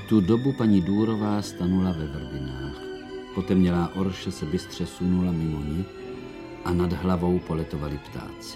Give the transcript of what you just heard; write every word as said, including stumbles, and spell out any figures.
tu dobu paní Důrová stanula ve Vrbinách. Potemnělá orše se bystře sunula mimo ní a nad hlavou poletovali ptáci.